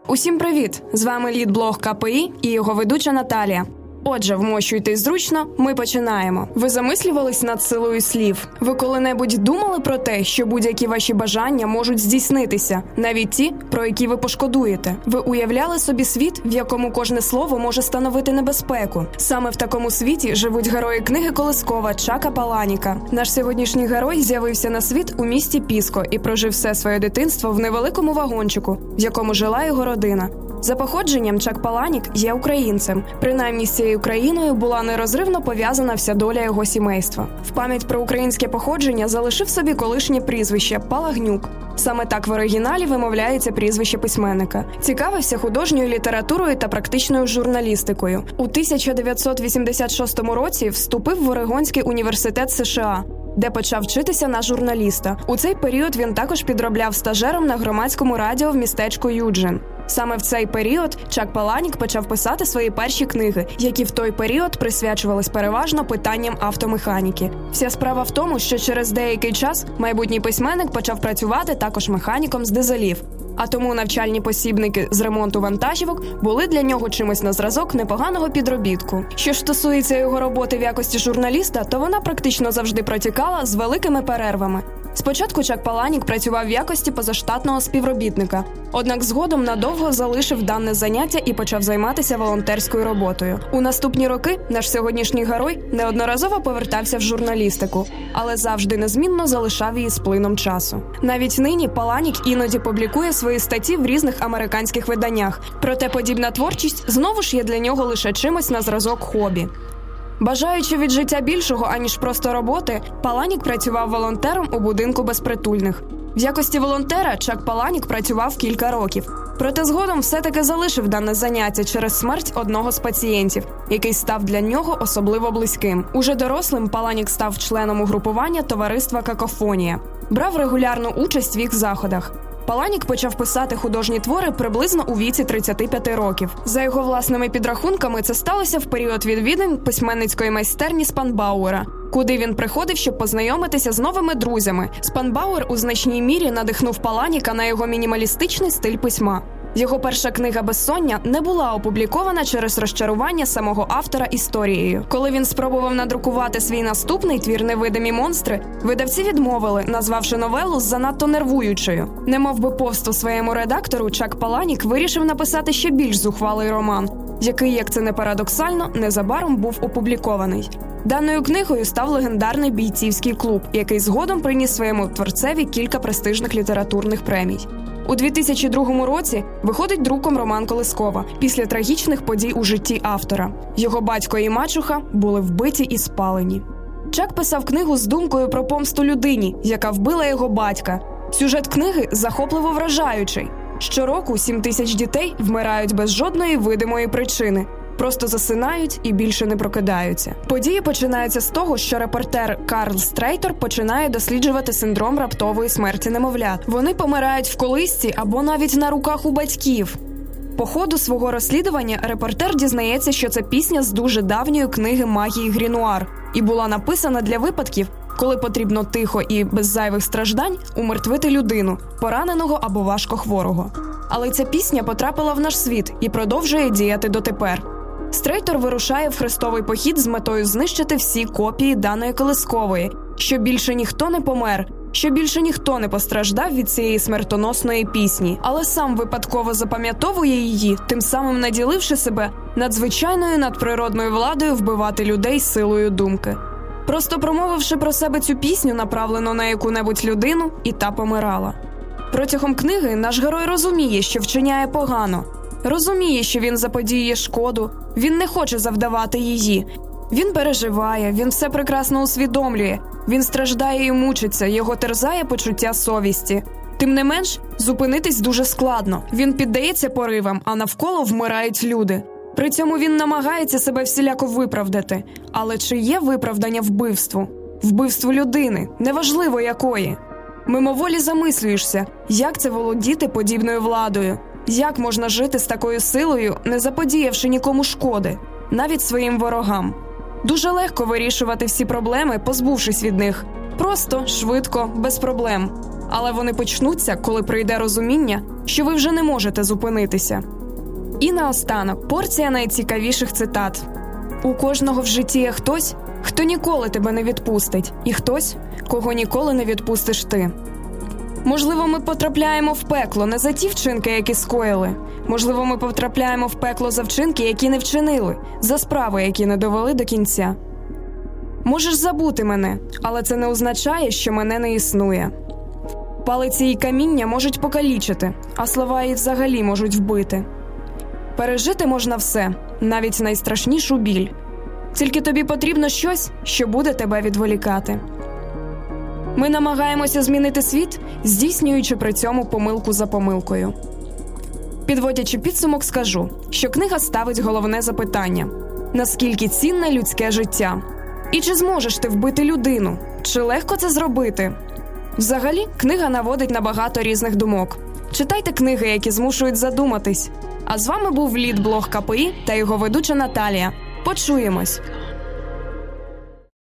Усім привіт! З вами лідблог КПІ і його ведуча Наталія. Отже, вмощуйтесь зручно, ми починаємо. Ви замислювались над силою слів? Ви коли-небудь думали про те, що будь-які ваші бажання можуть здійснитися, навіть ті, про які ви пошкодуєте? Ви уявляли собі світ, в якому кожне слово може становити небезпеку? Саме в такому світі живуть герої книги Колискова Чака Паланіка. Наш сьогоднішній герой з'явився на світ у місті Піско і прожив все своє дитинство в невеликому вагончику, в якому жила його родина. За походженням Чак Паланік є українцем. Принаймні з цією країною була нерозривно пов'язана вся доля його сімейства. В пам'ять про українське походження залишив собі колишнє прізвище Палагнюк. Саме так в оригіналі вимовляється прізвище письменника. Цікавився художньою літературою та практичною журналістикою. У 1986 році вступив в Орегонський університет США, де почав вчитися на журналіста. У цей період він також підробляв стажером на громадському радіо в містечку Юджин. Саме в цей період Чак Паланік почав писати свої перші книги, які в той період присвячувались переважно питанням автомеханіки. Вся справа в тому, що через деякий час майбутній письменник почав працювати також механіком з дизелів. А тому навчальні посібники з ремонту вантажівок були для нього чимось на зразок непоганого підробітку. Що ж стосується його роботи в якості журналіста, то вона практично завжди протікала з великими перервами. Спочатку Чак Паланік працював в якості позаштатного співробітника, однак згодом надовго залишив дане заняття і почав займатися волонтерською роботою. У наступні роки наш сьогоднішній герой неодноразово повертався в журналістику, але завжди незмінно залишав її з плином часу. Навіть нині Паланік іноді публікує свої статті в різних американських виданнях, проте подібна творчість знову ж є для нього лише чимось на зразок хобі. Бажаючи від життя більшого, аніж просто роботи, Паланік працював волонтером у будинку безпритульних. В якості волонтера Чак Паланік працював кілька років. Проте згодом все-таки залишив дане заняття через смерть одного з пацієнтів, який став для нього особливо близьким. Уже дорослим Паланік став членом угрупування товариства «Какофонія». Брав регулярну участь в їх заходах. Паланік почав писати художні твори приблизно у віці 35 років. За його власними підрахунками, це сталося в період відвідин письменницької майстерні Спанбауера, куди він приходив, щоб познайомитися з новими друзями. Спанбауер у значній мірі надихнув Паланіка на його мінімалістичний стиль письма. Його перша книга «Безсоння» не була опублікована через розчарування самого автора історією. Коли він спробував надрукувати свій наступний твір «Невидимі монстри», видавці відмовили, назвавши новелу занадто нервуючою. Немов би повсту своєму редактору, Чак Паланік вирішив написати ще більш зухвалий роман, який, як це не парадоксально, незабаром був опублікований. Даною книгою став легендарний бійцівський клуб, який згодом приніс своєму творцеві кілька престижних літературних премій. У 2002 році виходить друком роман Колискова після трагічних подій у житті автора. Його батько і мачуха були вбиті і спалені. Чак писав книгу з думкою про помсту людині, яка вбила його батька. Сюжет книги захопливо вражаючий. Щороку 7 тисяч дітей вмирають без жодної видимої причини. Просто засинають і більше не прокидаються. Події починаються з того, що репортер Карл Стрейтор починає досліджувати синдром раптової смерті немовлят. Вони помирають в колисці або навіть на руках у батьків. По ходу свого розслідування репортер дізнається, що це пісня з дуже давньої книги магії Грінуар і була написана для випадків, коли потрібно тихо і без зайвих страждань умертвити людину, пораненого або важко хворого. Але ця пісня потрапила в наш світ і продовжує діяти дотепер. Стрейтор вирушає в хрестовий похід з метою знищити всі копії даної Колискової, щоб більше ніхто не помер, щоб більше ніхто не постраждав від цієї смертоносної пісні, але сам випадково запам'ятовує її, тим самим наділивши себе надзвичайною надприродною владою вбивати людей силою думки. Просто промовивши про себе цю пісню, направлену на яку-небудь людину, і та помирала. Протягом книги наш герой розуміє, що вчиняє погано. Розуміє, що він заподіює шкоду, він не хоче завдавати її. Він переживає, він все прекрасно усвідомлює, він страждає і мучиться, його терзає почуття совісті. Тим не менш, зупинитись дуже складно. Він піддається поривам, а навколо вмирають люди. При цьому він намагається себе всіляко виправдати. Але чи є виправдання вбивству? Вбивству людини, неважливо якої. Мимоволі замислюєшся, як це володіти подібною владою? Як можна жити з такою силою, не заподіявши нікому шкоди, навіть своїм ворогам? Дуже легко вирішувати всі проблеми, позбувшись від них. Просто, швидко, без проблем. Але вони почнуться, коли прийде розуміння, що ви вже не можете зупинитися. І наостанок порція найцікавіших цитат. У кожного в житті є хтось, хто ніколи тебе не відпустить, і хтось, кого ніколи не відпустиш ти. Можливо, ми потрапляємо в пекло не за ті вчинки, які скоїли. Можливо, ми потрапляємо в пекло за вчинки, які не вчинили, за справи, які не довели до кінця. Можеш забути мене, але це не означає, що мене не існує. Палиці і каміння можуть покалічити, а слова і взагалі можуть вбити. Пережити можна все, навіть найстрашнішу біль. Тільки тобі потрібно щось, що буде тебе відволікати. Ми намагаємося змінити світ, здійснюючи при цьому помилку за помилкою. Підводячи підсумок, скажу, що книга ставить головне запитання – наскільки цінне людське життя? І чи зможеш ти вбити людину? Чи легко це зробити? Взагалі, книга наводить на багато різних думок. Читайте книги, які змушують задуматись. А з вами був лід-блог КПІ та його ведуча Наталія. Почуємось!